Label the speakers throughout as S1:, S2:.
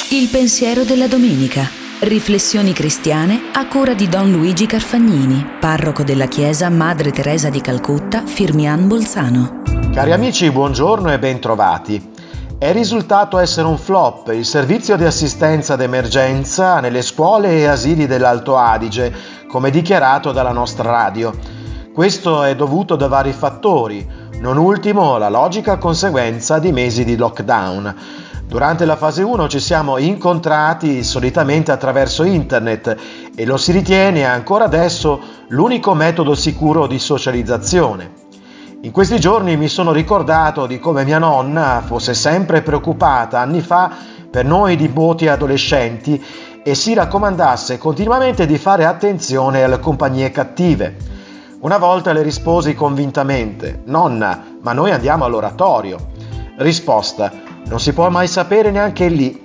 S1: Il pensiero della domenica. Riflessioni cristiane a cura di Don Luigi Carfagnini, parroco della chiesa Madre Teresa di Calcutta, Firmian Bolzano.
S2: Cari amici, buongiorno e bentrovati. È risultato essere un flop il servizio di assistenza d'emergenza nelle scuole e asili dell'Alto Adige, come dichiarato dalla nostra radio. Questo è dovuto da vari fattori, non ultimo la logica conseguenza di mesi di lockdown. Durante la fase 1 ci siamo incontrati solitamente attraverso internet e lo si ritiene ancora adesso l'unico metodo sicuro di socializzazione. In questi giorni mi sono ricordato di come mia nonna fosse sempre preoccupata anni fa per noi nipoti adolescenti e si raccomandasse continuamente di fare attenzione alle compagnie cattive. Una volta le risposi convintamente: «Nonna, ma noi andiamo all'oratorio». Risposta: «Non si può mai sapere neanche lì.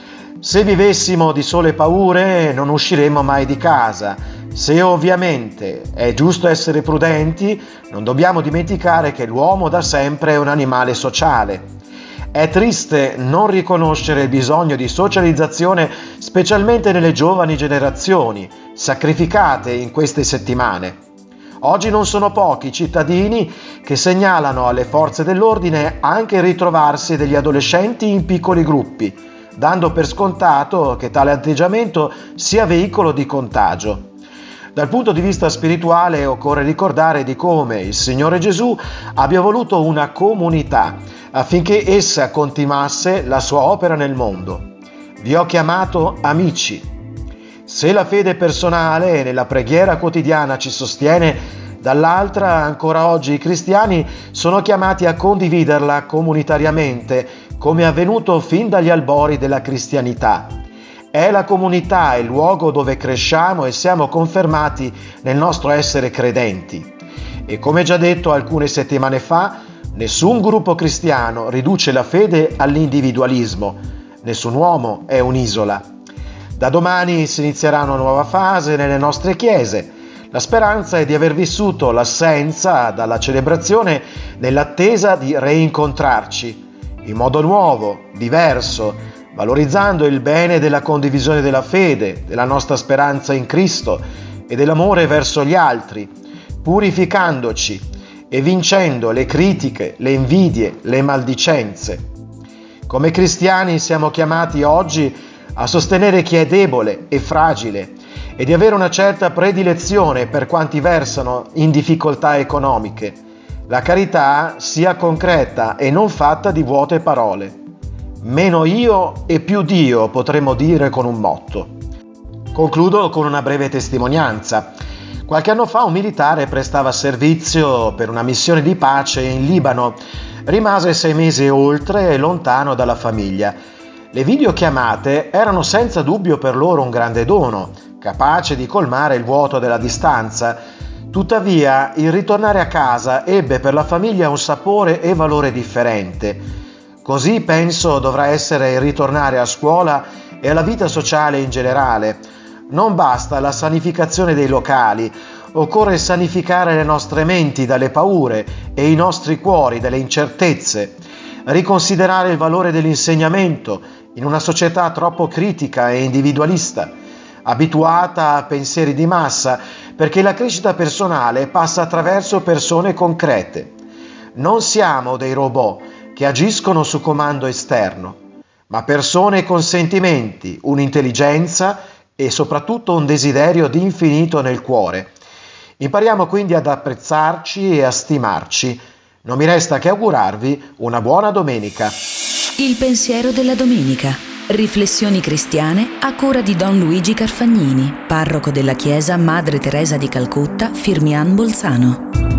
S2: Se vivessimo di sole paure non usciremmo mai di casa. Se ovviamente è giusto essere prudenti, non dobbiamo dimenticare che l'uomo da sempre è un animale sociale. È triste non riconoscere il bisogno di socializzazione, specialmente nelle giovani generazioni, sacrificate in queste settimane. Oggi non sono pochi i cittadini che segnalano alle forze dell'ordine anche il ritrovarsi degli adolescenti in piccoli gruppi, dando per scontato che tale atteggiamento sia veicolo di contagio. Dal punto di vista spirituale occorre ricordare di come il Signore Gesù abbia voluto una comunità affinché essa continuasse la sua opera nel mondo. Vi ho chiamato amici. Se la fede personale nella preghiera quotidiana ci sostiene, dall'altra ancora oggi i cristiani sono chiamati a condividerla comunitariamente, come è avvenuto fin dagli albori della cristianità. È la comunità il luogo dove cresciamo e siamo confermati nel nostro essere credenti. E come già detto alcune settimane fa, nessun gruppo cristiano riduce la fede all'individualismo, nessun uomo è un'isola. Da domani si inizierà una nuova fase nelle nostre chiese. La speranza è di aver vissuto l'assenza dalla celebrazione nell'attesa di reincontrarci in modo nuovo, diverso, valorizzando il bene della condivisione della fede, della nostra speranza in Cristo e dell'amore verso gli altri, purificandoci e vincendo le critiche, le invidie, le maldicenze. Come cristiani siamo chiamati oggi a sostenere chi è debole e fragile e di avere una certa predilezione per quanti versano in difficoltà economiche. La carità sia concreta e non fatta di vuote parole. Meno io e più Dio, potremmo dire con un motto. Concludo con una breve testimonianza. Qualche anno fa un militare prestava servizio per una missione di pace in Libano. Rimase 6 mesi e oltre lontano dalla famiglia. Le videochiamate erano senza dubbio per loro un grande dono, capace di colmare il vuoto della distanza. Tuttavia, il ritornare a casa ebbe per la famiglia un sapore e valore differente. Così penso dovrà essere il ritornare a scuola e alla vita sociale in generale. Non basta la sanificazione dei locali, occorre sanificare le nostre menti dalle paure e i nostri cuori dalle incertezze. Riconsiderare il valore dell'insegnamento in una società troppo critica e individualista, abituata a pensieri di massa, perché la crescita personale passa attraverso persone concrete. Non siamo dei robot che agiscono su comando esterno, ma persone con sentimenti, un'intelligenza e soprattutto un desiderio di infinito nel cuore. Impariamo quindi ad apprezzarci e a stimarci. Non mi resta che augurarvi una buona domenica.
S1: Il pensiero della domenica. Riflessioni cristiane a cura di Don Luigi Carfagnini, parroco della chiesa Madre Teresa di Calcutta, Firmian Bolzano.